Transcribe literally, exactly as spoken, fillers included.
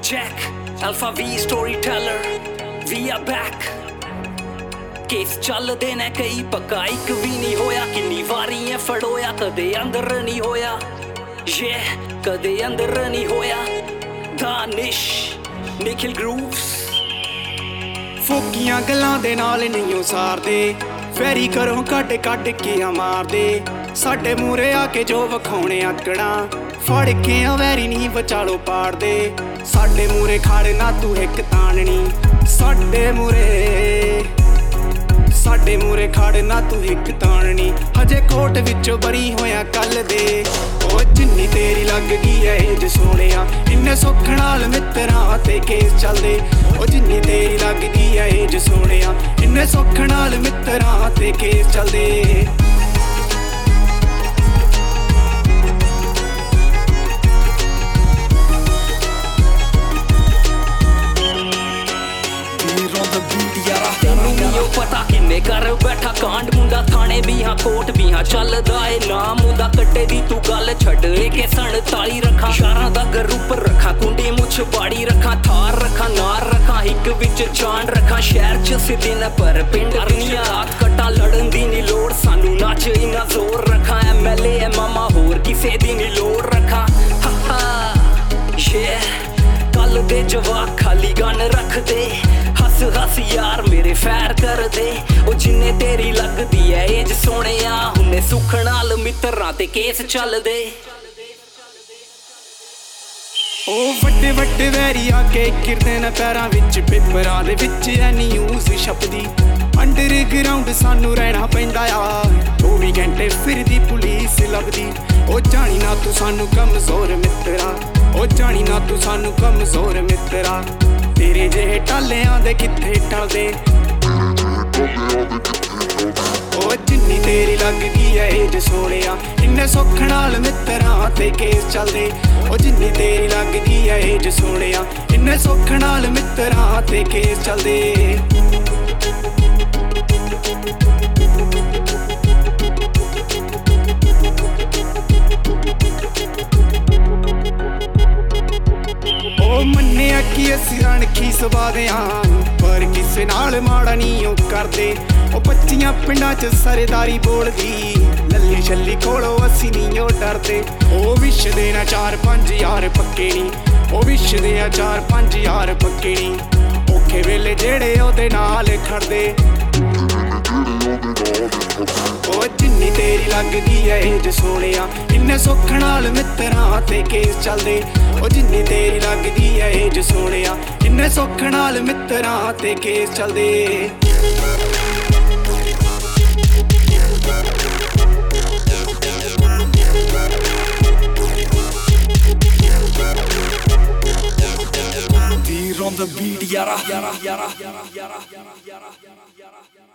Check, Alpha V storyteller, we are back. Case चलदे ने कई पक्का इक भी नहीं होया किन्नी वारी ऐ फड़ोया कदे अंदर नहीं होया ये कदे अंदर नहीं होया दानिश निखिल ग्रूव्स फोकियां गल्लां दे नाल नहीं सारदे फैरी करो कट कट के मारदे साडे मूरे आके जो वखाउने आकड़ा फड़ के वैरी नहीं बचालो पाड़दे साडे मूरे खड़ ना तू एक ताननी साडे मूरे साडे मूरे खड़ ना तू एक ताननी हजे कोट विचों बरी होया कल दे ओ जिन्नी तेरी लग गई है एज सोहणिया इन्ने सुख नाल मित्तरां ते केस चलदे ओ जिन्नी तेरी लग गई है एज सोहणिया इन्ने सुख नाल मित्तरां ते केस चलदे पता किन्ने कर बैठा कांड मुंडा थाने भी हाँ कोट भी हाँ चलदा ए नाम मुंडा कट्टे दी तू गल छड़ के सड़ताली रखा शारां दा गरूप रखा कुंडी मुछ बाड़ी रखा थार रखा नार रखा हिक विच जान रखा शहर च सिद्धे न पर पिंड दुनिया कट्टा लड़न दी नी लोड़ सानू नाच इना जोर रखा एमएलए ए मामा होर किसे दी नी लोड़ रखा हा हा ये कल दे जवाक खाली गन रख दे हस हस यार मेरे फैर कर दे ओ जिन्ने तेरी लगदी है एज सोहणिया हुन्ने सुख नाल मित्तरां ते केस चल दे ओ वड्डे वड्डे वैरी आके गिरदे न पैरां विच पेपरां दे विच ऐ न्यूज़ छपदी अंडरग्राउंड सानू रहना पैंदा आ चौबी घंटे फिरदी पुलिस लभदी ओ जानी ना तू सानू कमजोर मित्तरा ओ जानी ना तू सानू कमजोर मित्तरा तेरे जेहे टालियां दे कित्थे टलदे ओ जिन्नी तेरी लगदी है एज सोहणिया इन्ने सुख नाल मित्तरां ते केस चलदे ओ जिन्नी तेरी लगदी है एज सोहणिया इन्ने सुख नाल मित्तरां ते केस चलदे मन्निया कि असीं रणखी सुभा दे आं पर किसे नाल माड़ा नहीं ओ करदे ओ बच्चियां पिंडां च सरदारी बोलदी लल्ली छल्ली कोलों असीं नहीं ओ डरदे ओ विश दे ना चार पंज यार पक्के नी ओ विश दे आ चार पंज यार पक्के नी औखे वेले जेड़े ओदे नाल खड़दे ओ जिन्नी तेरी लगदी है एज सोहणिया इन्ने सुख नाल मित्तरां ते केस चलदे ओ जिन्नी तेरी लगदी है एज सोहणिया इन्ने सुख नाल मित्तरां ते केस चलदे We're on the beat, yara, yara, yara, yara, yara, yara, yara, yara.